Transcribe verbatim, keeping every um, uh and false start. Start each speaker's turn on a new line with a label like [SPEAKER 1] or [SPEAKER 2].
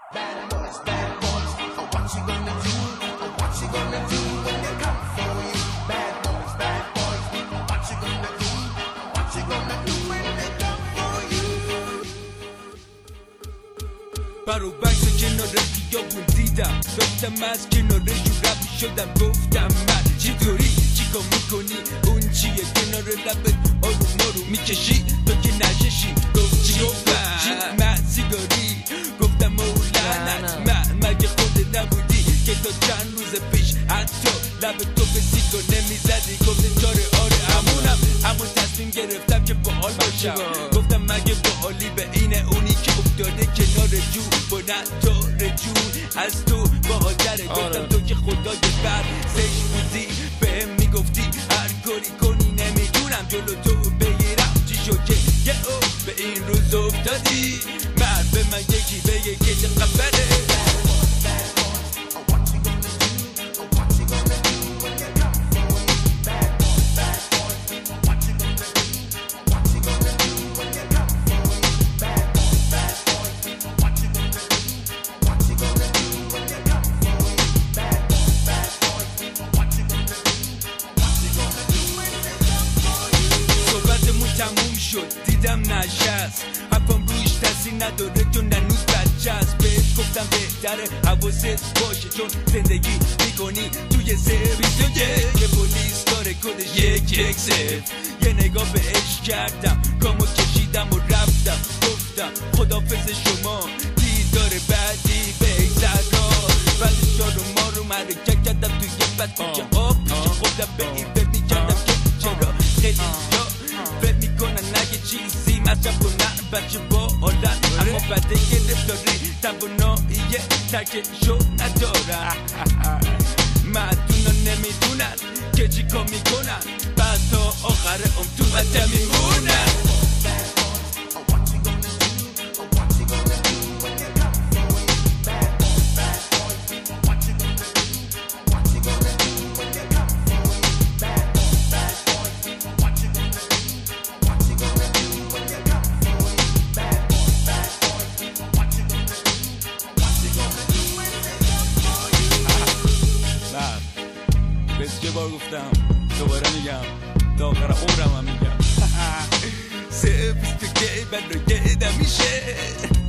[SPEAKER 1] برو بکس کنار خیابون دیدم داشتم از کنار جو رفت شدم گفتم من چطوری چیکار میکنی اون چیه کنار لبت آروم آروم میکشی تو که نششی گفت چی گفتم من سیگاری گفتم مولانت من مگه خودت نبودی که تا چند روز پیش حتی لب تو به سیگار نمیزدی گفت چاره آره همونم همون تصمیم گرفتم که باحال باشم گفتم مگه باحالی به اینه اونی که افتاده کنار جو با نداره جون از تو باحال‌تره گفتم تو که خدای بر زش بودی بهم میگفتی هر کاری کنی نمیدونم جلو تو بگیرم چی شد که یه او به این روز افتادی مرد به من یکی بگه که چه خبره تموم شد دیدم نشست حرفم رویش تاثیر نداره چون هنوز بچه است بهش گفتم بهتره حواست باشه چون زندگی میکنی توی سرویس یه پلیس داره کدش یک یک صفر یه نگاه بهش کردم کامو کشیدم و رفتم گفتم خدافظ شما دیدار بعدی بگذر بعدش آروم آروم حرکت کردم توی بد کوچه ها پیش خودم به این فکر میکردم که چرا خیلی جا فکر میکنن نگه چیزی مصرف کنن بچه با حالت اما بده گرفتاری توانایی ترکشو ندارن مردونا نمیدونن که چی کار میکنن بعد تا آخر عمر تو بچه میمونن یه بار گفتم دوباره میگم تا آخر عمرم هم میگم سه بیست که بد رو گیدم میشه